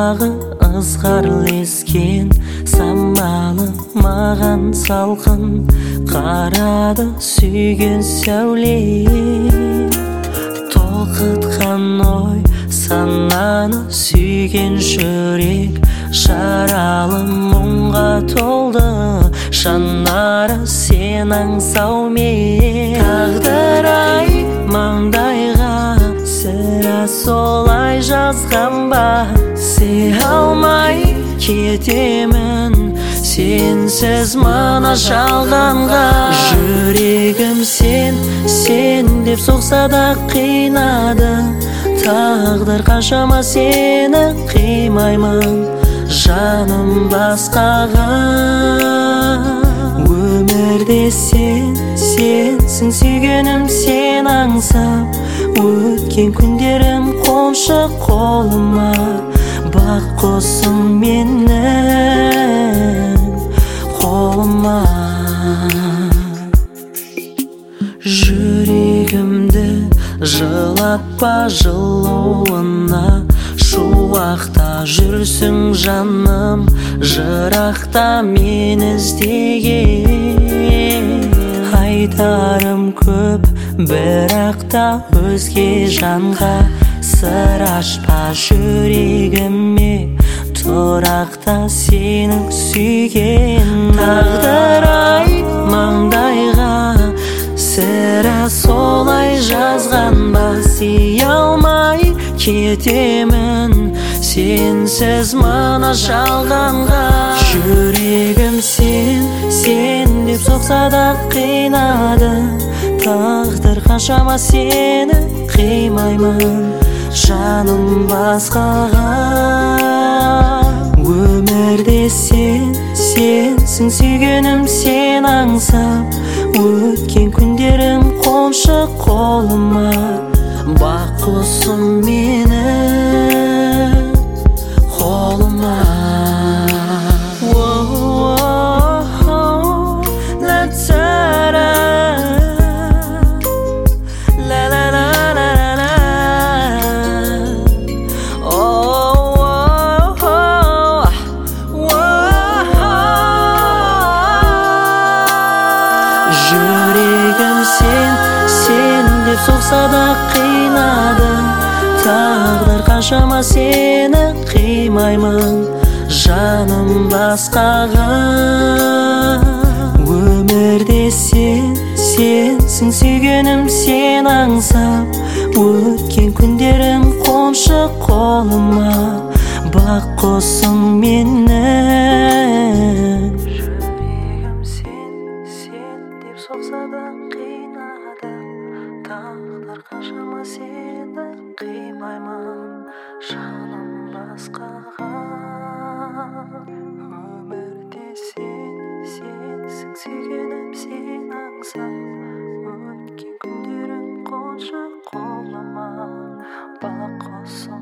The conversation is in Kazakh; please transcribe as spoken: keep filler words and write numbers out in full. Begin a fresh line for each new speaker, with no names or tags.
дағы ызғар лескен самалы маған салқын қарады сүйген сәуле. Толқытқан ой сананы сүйген жүрек жаралы мұңға толды. Жанары сен аңсаумен тағдыр-ай маңдайға сірә солай жазған ба. Сүй алмай кетемін сенсіз мына жалғанға. Жүрегім сен, сен деп соқса да қинады. Тағдыр қаншама сені қимаймын жаным басқаға. Өмірде сен, сенсің сүйгенім сен аңсап. Өткен күндерім қоншы қолыма, бақ қосым менің қолыма. Жүрегімді жылатпа жылуына, шуақта жүрсің жаным, жырақта мен іздеген. Айтарым көп, бірақ та өзге жанға сыр ашпа. Жүрегіме тұрақта сенің сүйген. Тағдыр-ай маңдайға сірә солай жазған ба. Сүй алмай кетемін сенсіз мына жалғанға. Жүрегім сен, сен деп соқса да қинады. Тағдыр қаншама сені қимаймын жаным басқаға. Өмірде сен, сенсің сүйгенім сен аңсап. Өткен күндерім қоншы қолыма, бақ қосым менің қолыма. Жүрегім сен, сен деп соқса да қинады. Тағдыр қаншама сені қимаймын жаным басқаға. Өмірде сен, сенсің сүйгенім сен аңсап. Өткен күндерім қоншы қолыма, бақ қосым менің. Соқса да қинады. Тағдыр қаншама сені қимаймын жаным басқаға. Өмірде сен, сенсің сүйгенім сен аңсап. Өткен күндерім қоншы қолыма, бақ қосым